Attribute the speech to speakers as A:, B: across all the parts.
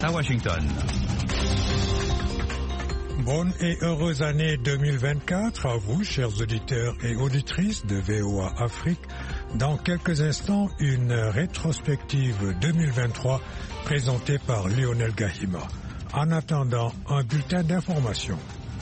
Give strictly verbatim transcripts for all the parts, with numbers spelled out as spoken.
A: à Washington.
B: Bonne et heureuse année deux mille vingt-quatre à vous, chers auditeurs et auditrices de V O A Afrique. Dans quelques instants, une rétrospective deux mille vingt-trois présentée par Lionel Gahima. En attendant, un bulletin d'information.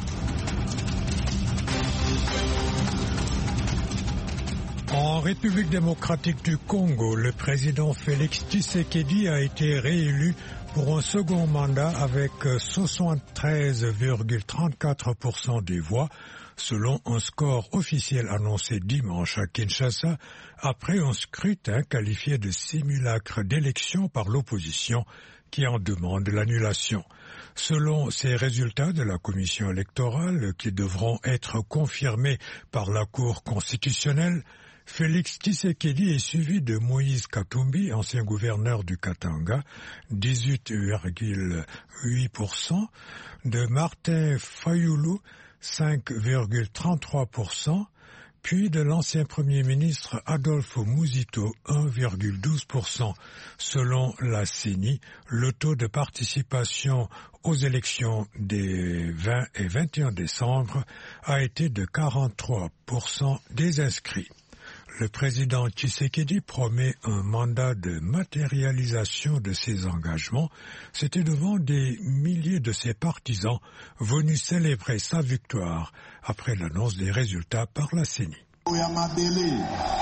B: En République démocratique du Congo, le président Félix Tshisekedi a été réélu pour un second mandat avec soixante-treize virgule trente-quatre pour cent des voix, selon un score officiel annoncé dimanche à Kinshasa, après un scrutin qualifié de simulacre d'élection par l'opposition qui en demande l'annulation. Selon ces résultats de la commission électorale, qui devront être confirmés par la Cour constitutionnelle, Félix Tshisekedi est suivi de Moïse Katumbi, ancien gouverneur du Katanga, dix-huit virgule huit pour cent, de Martin Fayulu, cinq virgule trente-trois pour cent, puis de l'ancien Premier ministre Adolphe Muzito, un virgule douze pour cent. Selon la C E N I, le taux de participation aux élections des vingt et vingt et un décembre a été de quarante-trois pour cent des inscrits. Le président Tshisekedi promet un mandat de matérialisation de ses engagements. C'était devant des milliers de ses partisans venus célébrer sa victoire après l'annonce des résultats par la C E N I.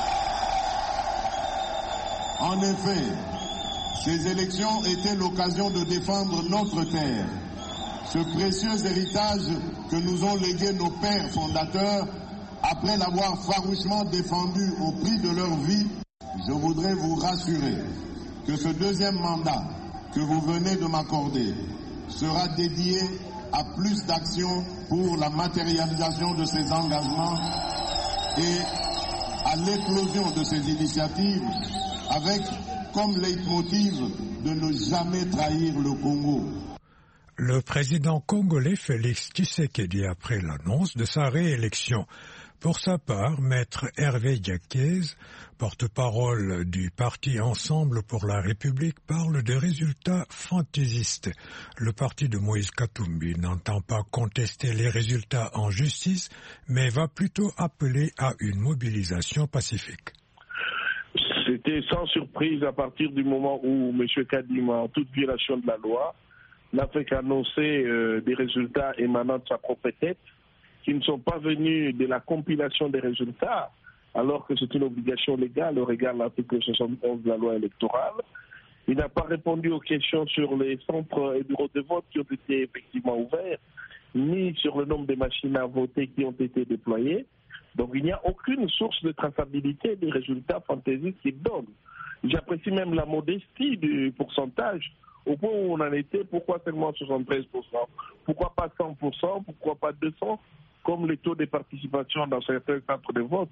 C: En effet, ces élections étaient l'occasion de défendre notre terre, ce précieux héritage que nous ont légué nos pères fondateurs. Après l'avoir farouchement défendu au prix de leur vie, je voudrais vous rassurer que ce deuxième mandat que vous venez de m'accorder sera dédié à plus d'actions pour la matérialisation de ces engagements et à l'éclosion de ces initiatives avec comme leitmotiv de ne jamais trahir le Congo.
B: Le président congolais Félix Tshisekedi après l'annonce de sa réélection. Pour sa part, maître Hervé Diakez, porte-parole du parti Ensemble pour la République, parle de résultats fantaisistes. Le parti de Moïse Katumbi n'entend pas contester les résultats en justice, mais va plutôt appeler à une mobilisation pacifique.
D: C'était sans surprise à partir du moment où M. Kadima, en toute violation de la loi, n'a fait qu'annoncer euh, des résultats émanant de sa propre tête, qui ne sont pas venus de la compilation des résultats, alors que c'est une obligation légale au regard de l'article soixante-onze de la loi électorale. Il n'a pas répondu aux questions sur les centres et bureaux de vote qui ont été effectivement ouverts, ni sur le nombre de machines à voter qui ont été déployées. Donc il n'y a aucune source de traçabilité des résultats fantaisistes qu'il donne. J'apprécie même la modestie du pourcentage. Au point où on en était, pourquoi seulement soixante-treize pour cent? Pourquoi pas cent pour cent? Pourquoi pas deux cents pour cent? Comme les taux de participation dans certains centres de vote.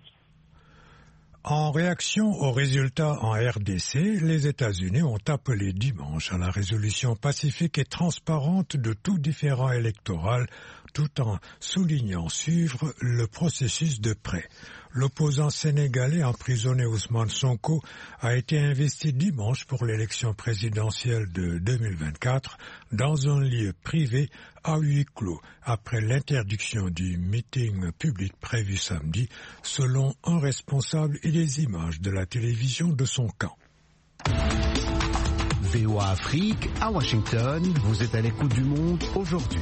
B: En réaction aux résultats en R D C, les États-Unis ont appelé dimanche à la résolution pacifique et transparente de tout différend électoral, tout en soulignant suivre le processus de près. L'opposant sénégalais emprisonné Ousmane Sonko a été investi dimanche pour l'élection présidentielle de deux mille vingt-quatre dans un lieu privé à huis clos après l'interdiction du meeting public prévu samedi, selon un responsable et des images de la télévision de son camp.
A: V O A Afrique, à Washington, vous êtes à l'écoute du monde aujourd'hui.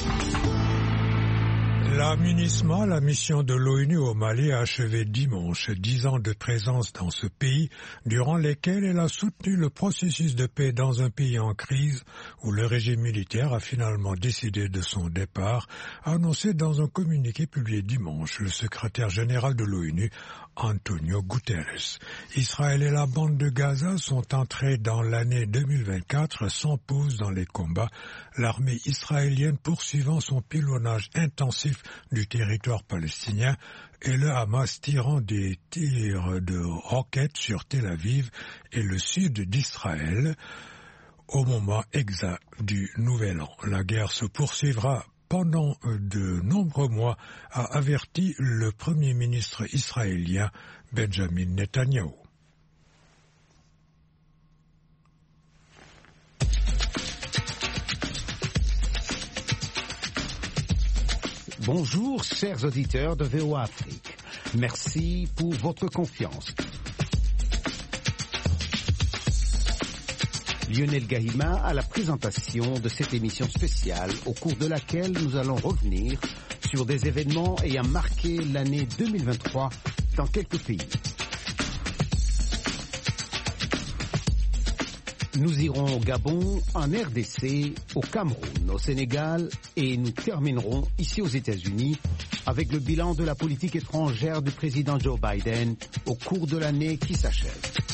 B: La MINUSMA, la mission de l'ONU au Mali, a achevé dimanche dix ans de présence dans ce pays, durant lesquels elle a soutenu le processus de paix dans un pays en crise où le régime militaire a finalement décidé de son départ, a annoncé dans un communiqué publié dimanche le secrétaire général de l'ONU, Antonio Guterres. Israël et la bande de Gaza sont entrés dans l'année deux mille vingt-quatre sans pause dans les combats, l'armée israélienne poursuivant son pilonnage intensif du territoire palestinien et le Hamas tirant des tirs de roquettes sur Tel Aviv et le sud d'Israël au moment exact du Nouvel An. La guerre se poursuivra pendant de nombreux mois, a averti le Premier ministre israélien Benjamin Netanyahou.
A: Bonjour, chers auditeurs de V O A Afrique. Merci pour votre confiance. Lionel Gahima à la présentation de cette émission spéciale au cours de laquelle nous allons revenir sur des événements ayant marqué l'année deux mille vingt-trois dans quelques pays. Nous irons au Gabon, en R D C, au Cameroun, au Sénégal et nous terminerons ici aux États-Unis avec le bilan de la politique étrangère du président Joe Biden au cours de l'année qui s'achève.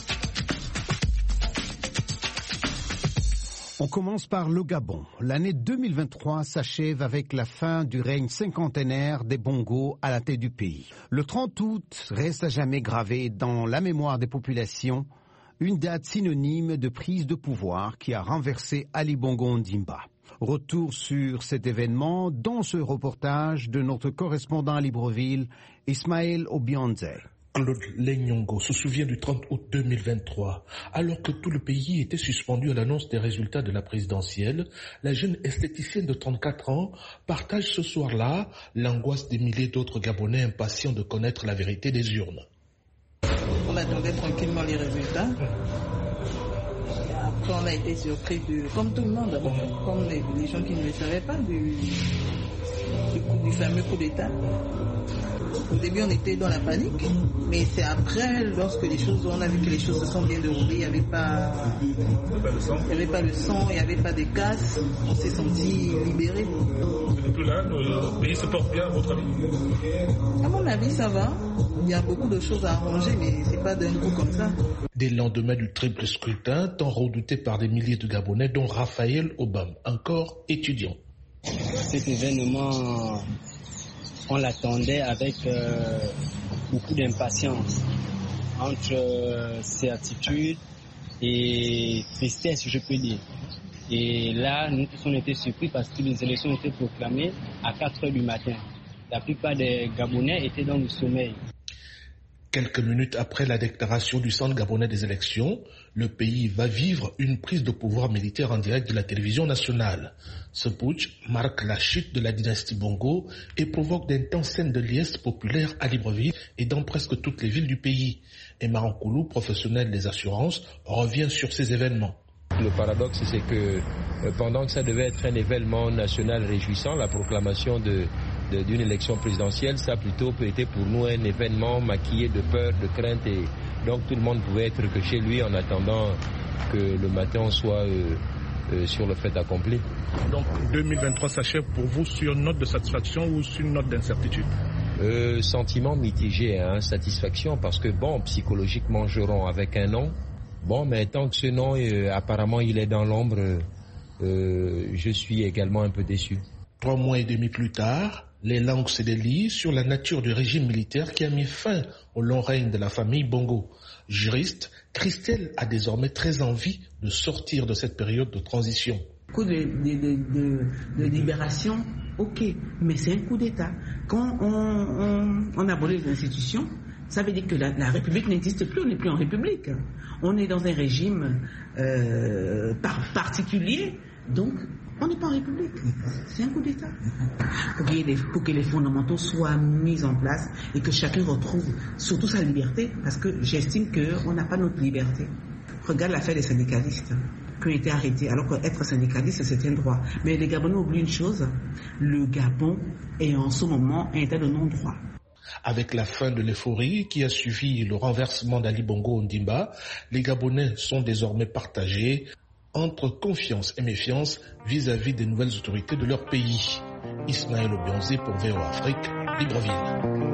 A: On commence par le Gabon. L'année deux mille vingt-trois s'achève avec la fin du règne cinquantenaire des Bongo à la tête du pays. Le trente août reste à jamais gravé dans la mémoire des populations, une date synonyme de prise de pouvoir qui a renversé Ali Bongo Ondimba. Retour sur cet événement dans ce reportage de notre correspondant à Libreville, Ismaël Obianze.
E: Claude Lenyongo se souvient du trente août deux mille vingt-trois. Alors que tout le pays était suspendu à l'annonce des résultats de la présidentielle, la jeune esthéticienne de trente-quatre ans partage ce soir-là l'angoisse des milliers d'autres Gabonais impatients de connaître la vérité des urnes.
F: On attendait tranquillement les résultats. Après, on a été surpris, de, comme tout le monde, comme les, les gens qui ne le savaient pas, du, du, coup, du fameux coup d'État. Au début, on était dans la panique, mais c'est après, lorsque les choses, on a vu que les choses se sont bien déroulées, il n'y avait pas, il n'y avait pas le sang, il n'y avait pas de casse, on s'est senti libérés.
E: Depuis là, le pays se porte bien, à votre avis?
F: À mon avis, ça va. Il y a beaucoup de choses à arranger, mais c'est pas d'un coup comme ça.
E: Des lendemains du triple scrutin, tant redouté par des milliers de Gabonais, dont Raphaël Obama, encore étudiant.
G: Cet événement, on l'attendait avec euh, beaucoup d'impatience, entre euh, certitude et tristesse, je peux dire. Et là, nous tous on était surpris parce que les élections étaient proclamées à quatre heures du matin. La plupart des Gabonais étaient dans le sommeil.
E: Quelques minutes après la déclaration du Centre gabonais des élections, le pays va vivre une prise de pouvoir militaire en direct de la télévision nationale. Ce putsch marque la chute de la dynastie Bongo et provoque d'intenses scènes de liesse populaires à Libreville et dans presque toutes les villes du pays. Et Marankoulou, professionnel des assurances, revient sur ces événements.
H: Le paradoxe, c'est que pendant que ça devait être un événement national réjouissant, la proclamation de d'une élection présidentielle, ça a plutôt été pour nous un événement maquillé de peur, de crainte, et donc tout le monde pouvait être que chez lui en attendant que le matin on soit euh, euh, sur le fait accompli.
E: Donc deux mille vingt-trois s'achève pour vous sur une note de satisfaction ou sur une note d'incertitude?
H: euh, Sentiment mitigé, hein, satisfaction, parce que bon, psychologiquement joueront avec un nom, bon, mais tant que ce nom euh, apparemment il est dans l'ombre, euh, je suis également un peu déçu.
E: Trois mois et demi plus tard, les langues se délient sur la nature du régime militaire qui a mis fin au long règne de la famille Bongo. Juriste, Christelle a désormais très envie de sortir de cette période de transition.
I: Coup de, de, de, de, de libération, ok, mais c'est un coup d'État. Quand on, on, on abole les institutions, ça veut dire que la, la République n'existe plus, on n'est plus en République. On est dans un régime euh, par, particulier, donc on n'est pas en République. C'est un coup d'État. Pour, pour que les fondamentaux soient mis en place et que chacun retrouve surtout sa liberté, parce que j'estime qu'on n'a pas notre liberté. Regarde l'affaire des syndicalistes qui ont été arrêtés, alors qu'être syndicaliste, c'est un droit. Mais les Gabonais oublient une chose, le Gabon est en ce moment un état de non-droit.
E: Avec la fin de l'euphorie qui a suivi le renversement d'Ali Bongo Ondimba, les Gabonais sont désormais partagés entre confiance et méfiance vis-à-vis des nouvelles autorités de leur pays. Ismaël Obianze pour V O A Afrique, Libreville.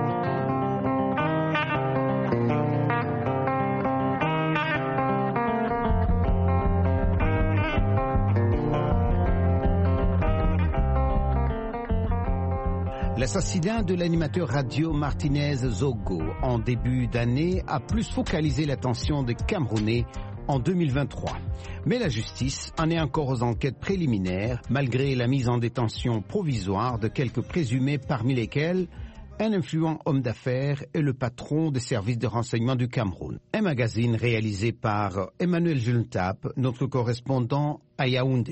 A: L'assassinat de l'animateur radio Martinez Zogo en début d'année a plus focalisé l'attention des Camerounais en deux mille vingt-trois. Mais la justice en est encore aux enquêtes préliminaires, malgré la mise en détention provisoire de quelques présumés, parmi lesquels un influent homme d'affaires et le patron des services de renseignement du Cameroun. Un magazine réalisé par Emmanuel Juntap, notre correspondant à Yaoundé.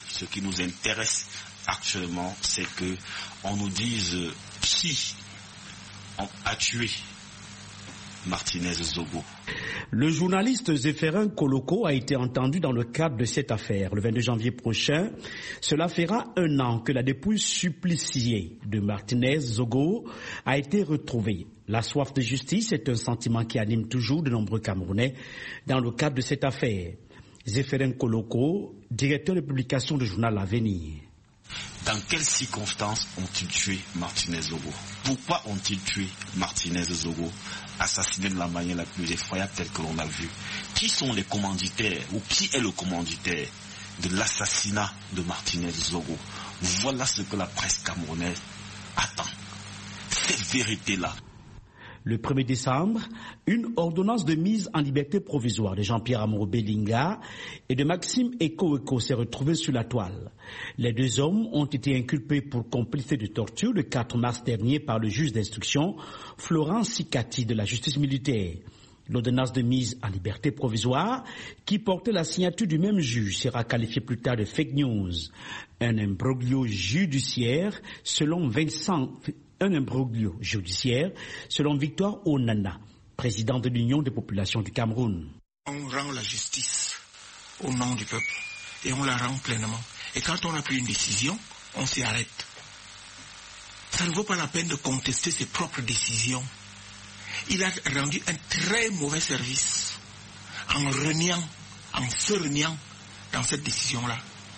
J: Ce qui nous intéresse actuellement, c'est que on nous dise qui a tué Martinez Zogo.
K: Le journaliste Zéphérin Koloko a été entendu dans le cadre de cette affaire. Le vingt-deux janvier prochain, cela fera un an que la dépouille suppliciée de Martinez Zogo a été retrouvée. La soif de justice est un sentiment qui anime toujours de nombreux Camerounais dans le cadre de cette affaire. Zéphérin Koloko, directeur de publication du journal L'Avenir.
J: Dans quelles circonstances ont-ils tué Martinez Zogo? Pourquoi ont-ils tué Martinez Zogo, assassiné de la manière la plus effroyable telle que l'on a vu? Qui sont les commanditaires ou qui est le commanditaire de l'assassinat de Martinez Zogo? Voilà ce que la presse camerounaise attend. Cette vérité-là.
K: Le premier décembre, une ordonnance de mise en liberté provisoire de Jean-Pierre Amoro Belinga et de Maxime Eko Eko s'est retrouvée sur la toile. Les deux hommes ont été inculpés pour complicité de torture le quatre mars dernier par le juge d'instruction Florent Sikati de la justice militaire. L'ordonnance de mise en liberté provisoire, qui portait la signature du même juge, sera qualifiée plus tard de fake news. Un imbroglio judiciaire selon Vincent... Un imbroglio judiciaire, selon Victoire Onana, président de l'Union des populations du Cameroun.
L: On rend la justice au nom du peuple et on la rend pleinement. Et quand on a pris une décision, on s'y arrête. Ça ne vaut pas la peine de contester ses propres décisions. Il a rendu un très mauvais service en reniant, en se reniant dans cette décision-là.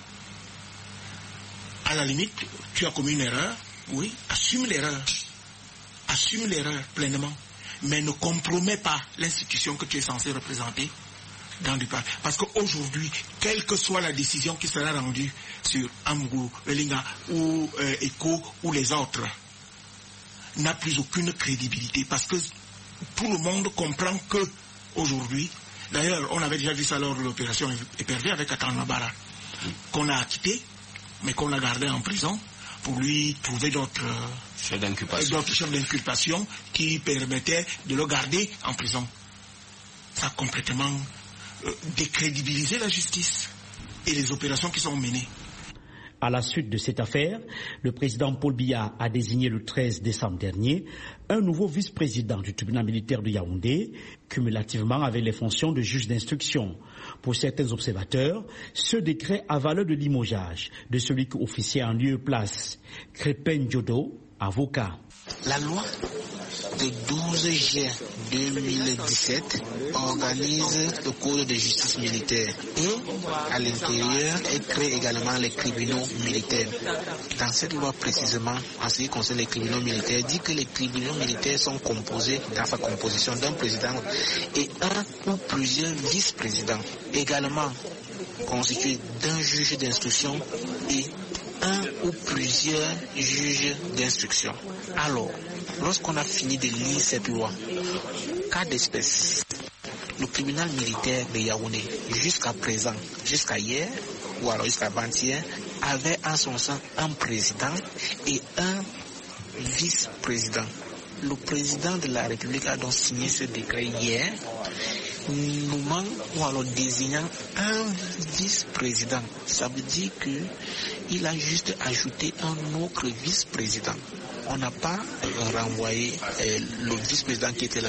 L: À la limite, tu as commis une erreur. Oui, assume l'erreur. Assume l'erreur pleinement. Mais ne compromets pas l'institution que tu es censé représenter dans du parc. Parce qu'aujourd'hui, quelle que soit la décision qui sera rendue sur Amgo, Belinga ou euh, Eko ou les autres, n'a plus aucune crédibilité. Parce que tout le monde comprend que aujourd'hui, d'ailleurs, on avait déjà vu ça lors de l'opération Épervier avec Atanabara, qu'on a acquitté, mais qu'on a gardé en prison, pour lui trouver d'autres chefs d'inculpation qui permettaient de le garder en prison. Ça a complètement euh, décrédibilisé la justice et les opérations qui sont menées.
K: À la suite de cette affaire, le président Paul Biya a désigné le treize décembre dernier un nouveau vice-président du tribunal militaire de Yaoundé, cumulativement avec les fonctions de juge d'instruction. Pour certains observateurs, ce décret a valeur de limogeage de celui qui officiait en lieu et place. Crépin Diodo, avocat.
M: La loi de douze juin deux mille dix-sept organise le code de justice militaire et à l'intérieur elle crée également les tribunaux militaires. Dans cette loi précisément, en ce qui concerne les tribunaux militaires, dit que les tribunaux militaires sont composés dans sa composition d'un président et un ou plusieurs vice-présidents, également constitués d'un juge d'instruction et un ou plusieurs juges d'instruction. Alors, lorsqu'on a fini de lire cette loi, cas d'espèce, le tribunal militaire de Yaoundé, jusqu'à présent, jusqu'à hier, ou alors jusqu'à avant-hier, avait en son sein un président et un vice-président. Le président de la République a donc signé ce décret hier, nommant ou alors désignant un vice-président. Ça veut dire qu'il a juste ajouté un autre vice-président. On n'a pas renvoyé euh, le vice-président qui était là.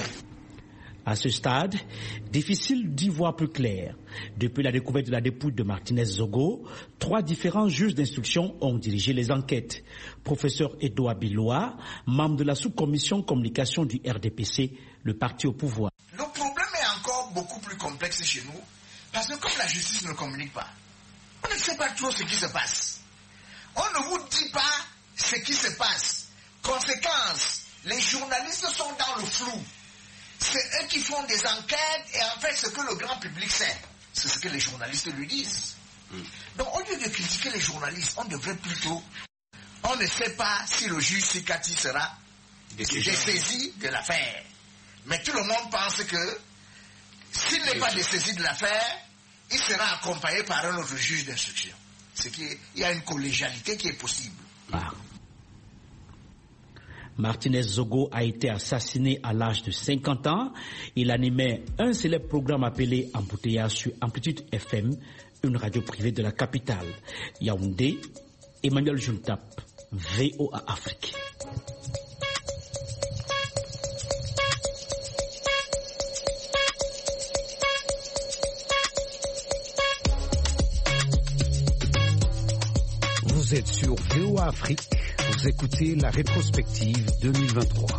K: À ce stade, difficile d'y voir plus clair. Depuis la découverte de la dépouille de Martinez Zogo, trois différents juges d'instruction ont dirigé les enquêtes. Professeur Edouard Biloa, membre de la sous-commission communication du R D P C, le parti au pouvoir.
N: Le problème est encore beaucoup plus complexe chez nous, parce que comme la justice ne communique pas, on ne sait pas trop ce qui se passe. On ne vous dit pas ce qui se passe. Conséquence, les journalistes sont dans le flou. C'est eux qui font des enquêtes et en fait ce que le grand public sait, c'est ce que les journalistes lui disent. Donc au lieu de critiquer les journalistes, on devrait plutôt... On ne sait pas si le juge Sikati sera dessaisi de l'affaire. Mais tout le monde pense que s'il n'est pas dessaisi de l'affaire, il sera accompagné par un autre juge d'instruction. C'est qu'il y a une collégialité qui est possible.
K: Ah. Martinez Zogo a été assassiné à l'âge de cinquante ans. Il animait un célèbre programme appelé Embouteillage sur Amplitude F M, une radio privée de la capitale. Yaoundé, Emmanuel Juntap, V O A Afrique.
A: Vous êtes sur V O A Afrique, vous écoutez la rétrospective deux mille vingt-trois.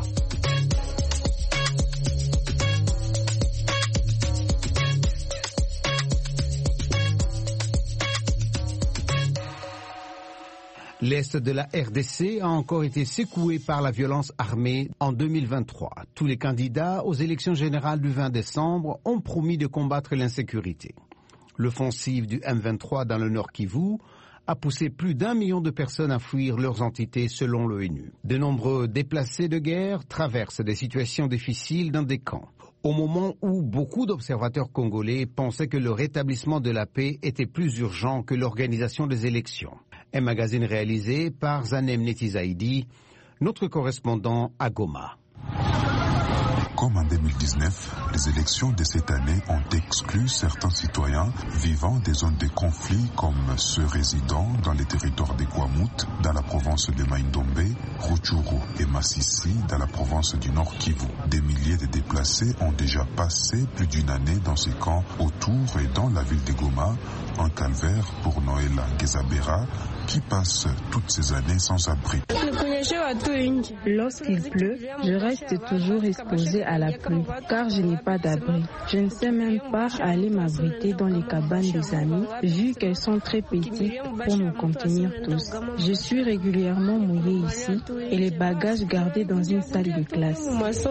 A: L'Est de la R D C a encore été secoué par la violence armée en deux mille vingt-trois. Tous les candidats aux élections générales du vingt décembre ont promis de combattre l'insécurité. L'offensive du M vingt-trois dans le Nord Kivu a poussé plus d'un million de personnes à fuir leurs entités selon l'ONU. De nombreux déplacés de guerre traversent des situations difficiles dans des camps. Au moment où beaucoup d'observateurs congolais pensaient que le rétablissement de la paix était plus urgent que l'organisation des élections. Un magazine réalisé par Zanem Netizaïdi, notre correspondant à Goma.
O: Comme en deux mille dix-neuf, les élections de cette année ont exclu certains citoyens vivant des zones de conflit comme ceux résidant dans les territoires de Kwamut, dans la province de Maïndombe, Rutshuru et Masisi, dans la province du Nord Kivu. Des milliers de déplacés ont déjà passé plus d'une année dans ces camps autour et dans la ville de Goma, un calvaire pour Noëlla Ngezabera qui passe toutes ces années sans abri.
P: Lorsqu'il pleut, je reste toujours exposé à la pluie, car je n'ai pas d'abri. Je ne sais même pas aller m'abriter dans les cabanes des amis, vu qu'elles sont très petites pour nous contenir tous. Je suis régulièrement mouillé ici et les bagages gardés dans une salle de classe.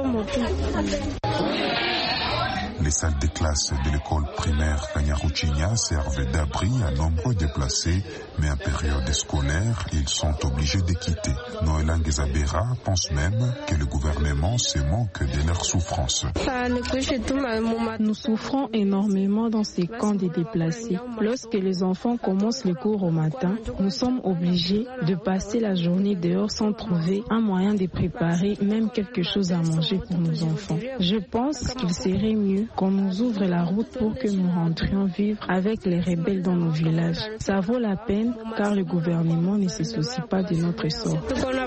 O: Les salles de classe de l'école primaire Kanyaruchinya servent d'abri à nombreux déplacés, mais en période scolaire, ils sont obligés de quitter. Noëlla Ngezabera pense même que le gouvernement se moque de leur souffrance.
P: Nous souffrons énormément dans ces camps de déplacés. Lorsque les enfants commencent les cours au matin, nous sommes obligés de passer la journée dehors sans trouver un moyen de préparer même quelque chose à manger pour nos enfants. Je pense qu'il serait mieux qu'on nous ouvre la route pour que nous rentrions vivre avec les rebelles dans nos villages. Ça vaut la peine car le gouvernement ne se soucie pas de notre sort.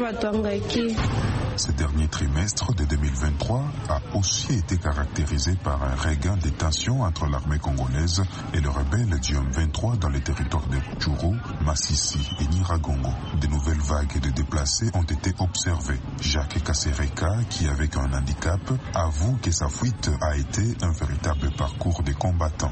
O: Ce dernier trimestre de deux mille vingt-trois a aussi été caractérisé par un regain de tensions entre l'armée congolaise et le rebelle du M vingt-trois dans les territoires de Rutshuru, Masisi et Nyiragongo. De nouvelles vagues de déplacés ont été observées. Jacques Kasereka, qui avec un handicap, avoue que sa fuite a été un véritable parcours de combattants.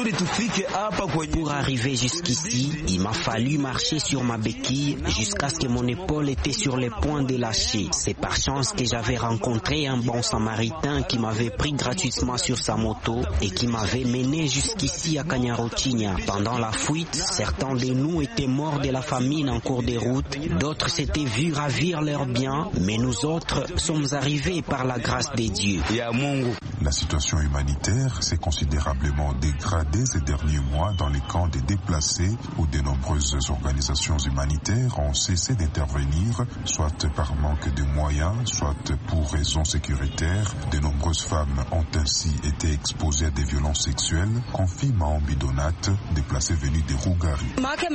Q: Pour arriver jusqu'ici, il m'a fallu marcher sur ma béquille jusqu'à ce que mon épaule était sur le point de lâcher. C'est par chance que j'avais rencontré un bon samaritain qui m'avait pris gratuitement sur sa moto et qui m'avait mené jusqu'ici à Kanyaruchinya. Pendant la fuite, certains de nous étaient morts de la famine en cours de route, d'autres s'étaient vus ravir leurs biens, mais nous autres sommes arrivés par la grâce de Dieu.
O: La situation humanitaire s'est considérablement dégradée ces derniers mois dans les camps des déplacés où de nombreuses organisations humanitaires ont cessé d'intervenir, soit par manque de moyens, soit pour raisons sécuritaires. De nombreuses femmes ont ainsi été exposées à des violences sexuelles, confie Maombi Donat, déplacée venue de Rougari.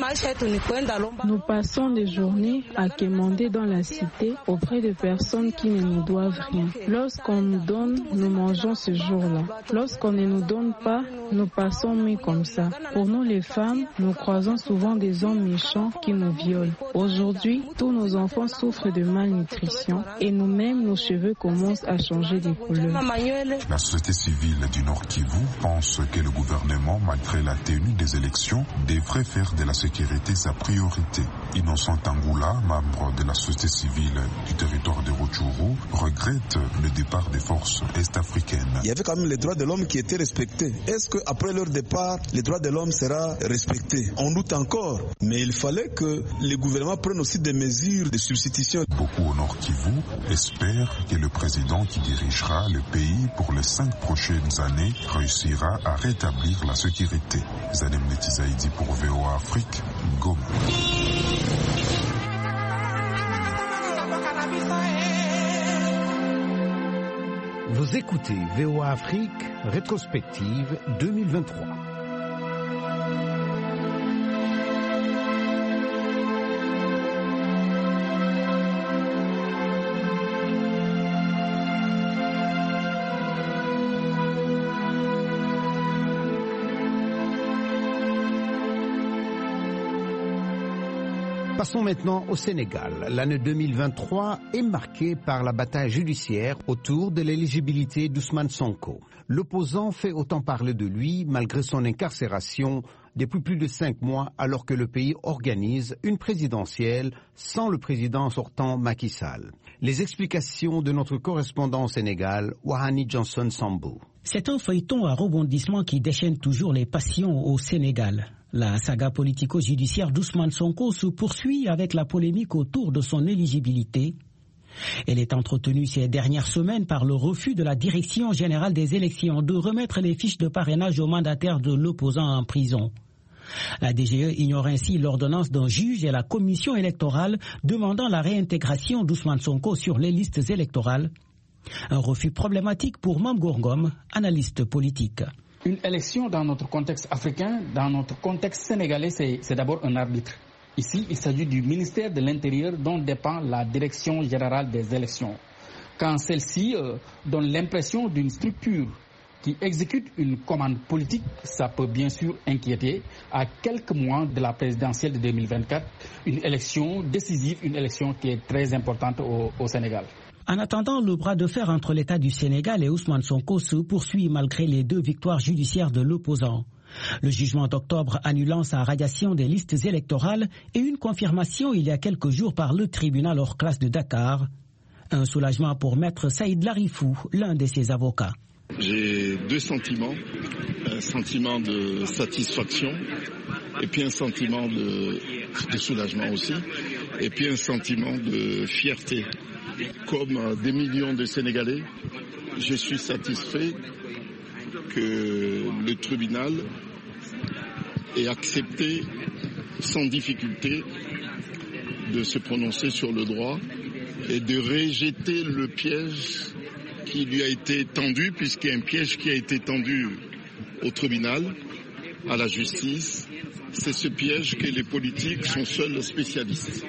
P: Nous passons des journées à quémander dans la cité auprès de personnes qui ne nous doivent rien. Lorsqu'on nous donne, nous mangeons ce jour-là. Lorsqu'on ne nous donne pas, nous passons mais comme ça. Pour nous les femmes, nous croisons souvent des hommes méchants qui nous violent. Aujourd'hui, tous nos enfants souffrent de malnutrition et nous-mêmes, nos cheveux commencent à changer de couleur.
O: La société civile du Nord Kivu pense que le gouvernement, malgré la tenue des élections, devrait faire de la sécurité sa priorité. Innocent Angoula, membre de la société civile du territoire de Rutshuru, regrette le départ des forces est-africaines.
R: Il y avait quand même les droits de l'homme qui étaient respectés. Est-ce qu'après leur départ, les droits de l'homme seront respectés? On doute encore. Mais il fallait que les gouvernements prennent aussi des mesures de substitution.
O: Beaucoup au Nord Kivu espèrent que le président qui dirigera le pays pour les cinq prochaines années réussira à rétablir la sécurité. Zanem Netizaïdi pour V O A Afrique, Goma.
A: Vous écoutez V O A Afrique, rétrospective deux mille vingt-trois. Passons maintenant au Sénégal. L'année deux mille vingt-trois est marquée par la bataille judiciaire autour de l'éligibilité d'Ousmane Sonko. L'opposant fait autant parler de lui malgré son incarcération depuis plus de cinq mois alors que le pays organise une présidentielle sans le président sortant Macky Sall. Les explications de notre correspondant au Sénégal, Wahani Johnson Sambou.
S: C'est un feuilleton à rebondissement qui déchaîne toujours les passions au Sénégal. La saga politico-judiciaire d'Ousmane Sonko se poursuit avec la polémique autour de son éligibilité. Elle est entretenue ces dernières semaines par le refus de la Direction générale des élections de remettre les fiches de parrainage aux mandataires de l'opposant en prison. La D G E ignore ainsi l'ordonnance d'un juge et la commission électorale demandant la réintégration d'Ousmane Sonko sur les listes électorales. Un refus problématique pour Mame Goor Ngom, analyste politique.
T: Une élection dans notre contexte africain, dans notre contexte sénégalais, c'est d'abord un arbitre. Ici, il s'agit du ministère de l'Intérieur dont dépend la Direction générale des élections. Quand celle-ci euh, donne l'impression d'une structure qui exécute une commande politique, ça peut bien sûr inquiéter. À quelques mois de la présidentielle de deux mille vingt-quatre, une élection décisive, une élection qui est très importante au, au Sénégal.
S: En attendant, le bras de fer entre l'État du Sénégal et Ousmane Sonko se poursuit malgré les deux victoires judiciaires de l'opposant. Le jugement d'octobre annulant sa radiation des listes électorales et une confirmation il y a quelques jours par le tribunal hors classe de Dakar. Un soulagement pour maître Saïd Larifou, l'un de ses avocats.
U: J'ai deux sentiments, un sentiment de satisfaction et puis un sentiment de, de soulagement aussi, et puis un sentiment de fierté. Comme des millions de Sénégalais, je suis satisfait que le tribunal ait accepté sans difficulté de se prononcer sur le droit et de rejeter le piège qui lui a été tendu, puisqu'il y a un piège qui a été tendu au tribunal, à la justice. C'est ce piège que les politiques sont seuls spécialistes.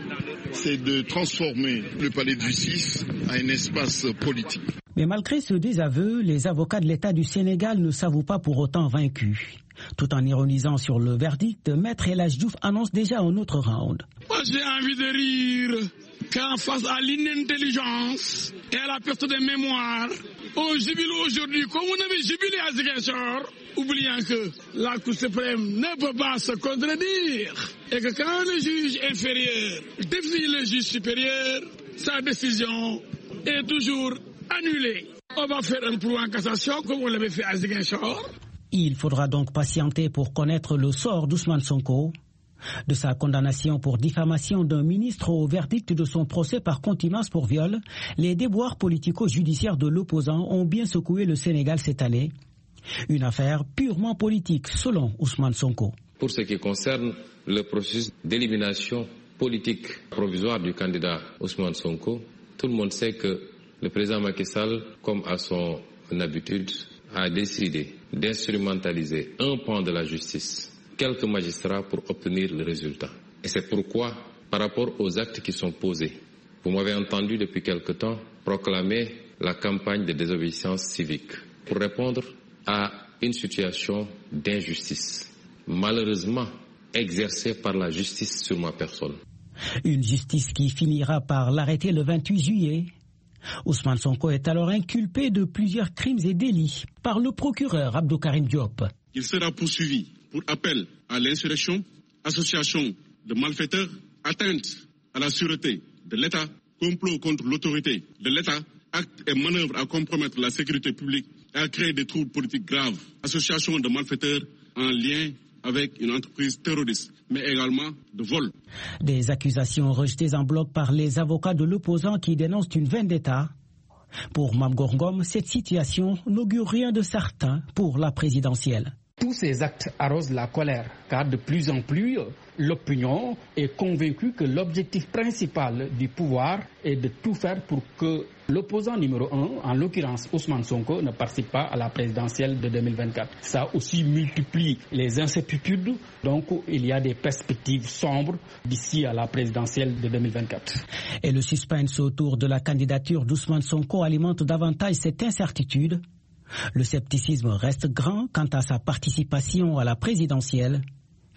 U: C'est de transformer le palais de justice en un espace politique.
S: Mais malgré ce désaveu, les avocats de l'État du Sénégal ne s'avouent pas pour autant vaincus. Tout en ironisant sur le verdict, Maître El Hadji Diouf annonce déjà un autre round.
V: Moi j'ai envie de rire qu'en face à l'inintelligence et à la perte de mémoire, on jubile aujourd'hui comme on avait jubilé à Ziguinchor, oubliant que la Cour suprême ne peut pas se contredire et que quand le juge inférieur défie le juge supérieur, sa décision est toujours annulée. On va faire un pourvoi en cassation comme on l'avait fait à Ziguinchor.
S: Il faudra donc patienter pour connaître le sort d'Ousmane Sonko. De sa condamnation pour diffamation d'un ministre au verdict de son procès par contumace pour viol, les déboires politico-judiciaires de l'opposant ont bien secoué le Sénégal cette année. Une affaire purement politique, selon Ousmane Sonko.
W: Pour ce qui concerne le processus d'élimination politique provisoire du candidat Ousmane Sonko, tout le monde sait que le président Macky Sall, comme à son habitude, a décidé d'instrumentaliser un pan de la justice, quelques magistrats pour obtenir le résultat. Et c'est pourquoi, par rapport aux actes qui sont posés, vous m'avez entendu depuis quelque temps proclamer la campagne de désobéissance civique pour répondre à une situation d'injustice, malheureusement exercée par la justice sur ma personne.
S: Une justice qui finira par l'arrêter le vingt-huit juillet. Ousmane Sonko est alors inculpé de plusieurs crimes et délits par le procureur Abdou Karim Diop.
X: Il sera poursuivi pour appel à l'insurrection, association de malfaiteurs, atteinte à la sûreté de l'État, complot contre l'autorité de l'État, acte et manœuvre à compromettre la sécurité publique et à créer des troubles politiques graves, association de malfaiteurs en lien avec une entreprise terroriste, mais également de vol.
S: Des accusations rejetées en bloc par les avocats de l'opposant qui dénoncent une vendetta. Pour Mame Goor Ngom, cette situation n'augure rien de certain pour la présidentielle.
T: Tous ces actes arrosent la colère, car de plus en plus, l'opinion est convaincue que l'objectif principal du pouvoir est de tout faire pour que l'opposant numéro un, en l'occurrence Ousmane Sonko, ne participe pas à la présidentielle de deux mille vingt-quatre. Ça aussi multiplie les incertitudes, donc il y a des perspectives sombres d'ici à la présidentielle de deux mille vingt-quatre.
S: Et le suspense autour de la candidature d'Ousmane Sonko alimente davantage cette incertitude. Le scepticisme reste grand quant à sa participation à la présidentielle.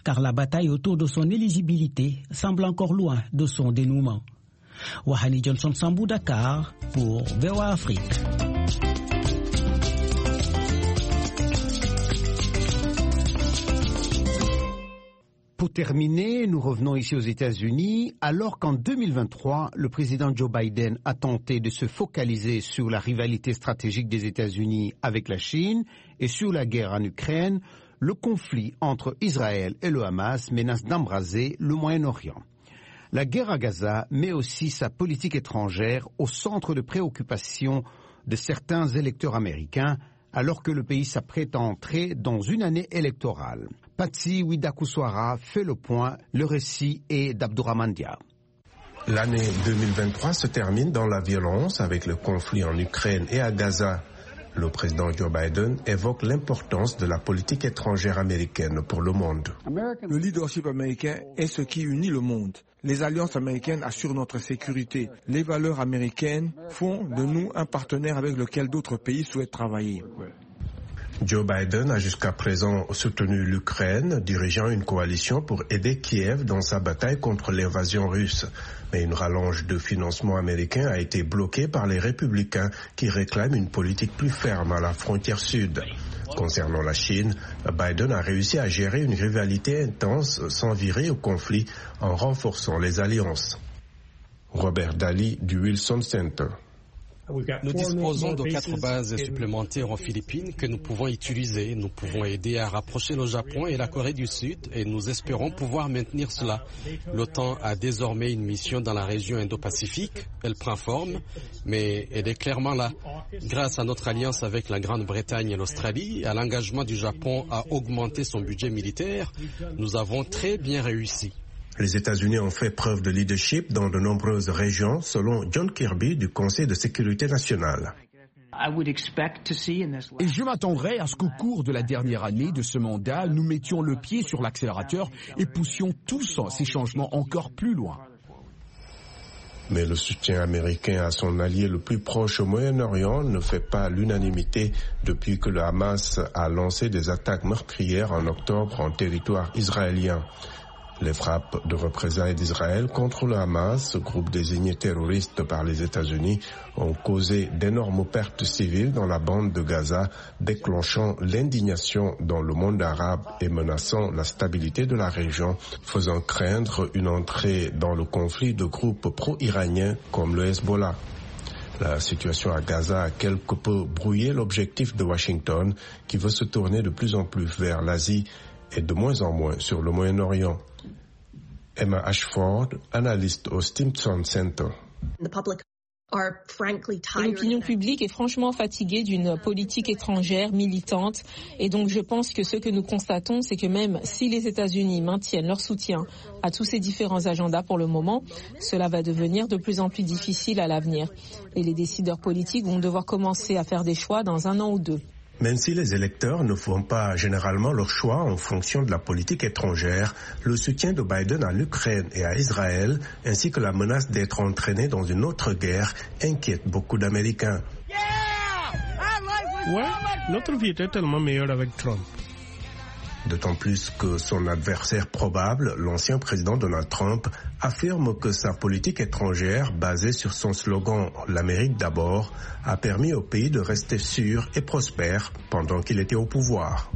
S: car la bataille autour de son éligibilité semble encore loin de son dénouement. Wahani Johnson Sambou, Dakar, pour V O A Afrique.
A: Pour terminer, nous revenons ici aux États-Unis, alors qu'en deux mille vingt-trois, le président Joe Biden a tenté de se focaliser sur la rivalité stratégique des États-Unis avec la Chine et sur la guerre en Ukraine, le conflit entre Israël et le Hamas menace d'embraser le Moyen-Orient. La guerre à Gaza met aussi sa politique étrangère au centre de préoccupation de certains électeurs américains, alors que le pays s'apprête à entrer dans une année électorale. Patsy Widakuswara fait le point, le récit est d'Abdourahmane Dia.
B: L'année deux mille vingt-trois se termine dans la violence avec le conflit en Ukraine et à Gaza. Le président Joe Biden évoque l'importance de la politique étrangère américaine pour le monde.
C: Le leadership américain est ce qui unit le monde. Les alliances américaines assurent notre sécurité. Les valeurs américaines font de nous un partenaire avec lequel d'autres pays souhaitent travailler.
B: Joe Biden a jusqu'à présent soutenu l'Ukraine, dirigeant une coalition pour aider Kiev dans sa bataille contre l'invasion russe. Mais une rallonge de financement américain a été bloquée par les républicains qui réclament une politique plus ferme à la frontière sud. Concernant la Chine, Biden a réussi à gérer une rivalité intense sans virer au conflit en renforçant les alliances. Robert Daly du Wilson Center.
D: Nous disposons de quatre bases supplémentaires en Philippines que nous pouvons utiliser. Nous pouvons aider à rapprocher le Japon et la Corée du Sud et nous espérons pouvoir maintenir cela. L'OTAN a désormais une mission dans la région Indo-Pacifique. Elle prend forme, mais elle est clairement là. Grâce à notre alliance avec la Grande-Bretagne et l'Australie, à l'engagement du Japon à augmenter son budget militaire, nous avons très bien réussi.
B: Les États-Unis ont fait preuve de leadership dans de nombreuses régions, selon John Kirby du Conseil de sécurité nationale.
F: Et je m'attendrais à ce qu'au cours de la dernière année de ce mandat, nous mettions le pied sur l'accélérateur et poussions tous ces changements encore plus loin.
B: Mais le soutien américain à son allié le plus proche au Moyen-Orient ne fait pas l'unanimité depuis que le Hamas a lancé des attaques meurtrières en octobre en territoire israélien. Les frappes de représailles d'Israël contre le Hamas, groupe désigné terroriste par les États-Unis, ont causé d'énormes pertes civiles dans la bande de Gaza, déclenchant l'indignation dans le monde arabe et menaçant la stabilité de la région, faisant craindre une entrée dans le conflit de groupes pro-iraniens comme le Hezbollah. La situation à Gaza a quelque peu brouillé l'objectif de Washington, qui veut se tourner de plus en plus vers l'Asie et de moins en moins sur le Moyen-Orient. Emma Ashford, analyste au Stimson Center.
Y: L'opinion publique est franchement fatiguée d'une politique étrangère militante et donc je pense que ce que nous constatons, c'est que même si les États-Unis maintiennent leur soutien à tous ces différents agendas pour le moment, cela va devenir de plus en plus difficile à l'avenir et les décideurs politiques vont devoir commencer à faire des choix dans un an ou deux.
B: Même si les électeurs ne font pas généralement leur choix en fonction de la politique étrangère, le soutien de Biden à l'Ukraine et à Israël, ainsi que la menace d'être entraîné dans une autre guerre, inquiète beaucoup d'Américains.
V: Ouais, notre vie était tellement meilleure avec Trump.
B: D'autant plus que son adversaire probable, l'ancien président Donald Trump, affirme que sa politique étrangère, basée sur son slogan « L'Amérique d'abord », a permis au pays de rester sûr et prospère pendant qu'il était au pouvoir.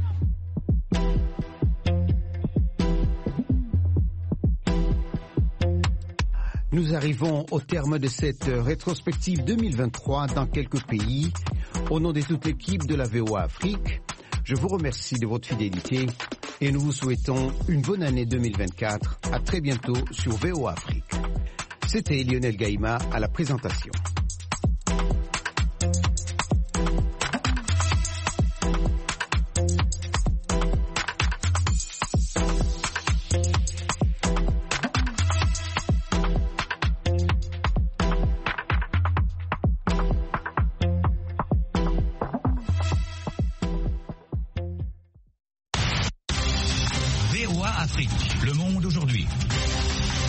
A: Nous arrivons au terme de cette rétrospective deux mille vingt-trois dans quelques pays. Au nom de toute l'équipe de la V O A Afrique, je vous remercie de votre fidélité et nous vous souhaitons une bonne année deux mille vingt-quatre. À très bientôt sur V O A Afrique. C'était Lionel Gaïma à la présentation.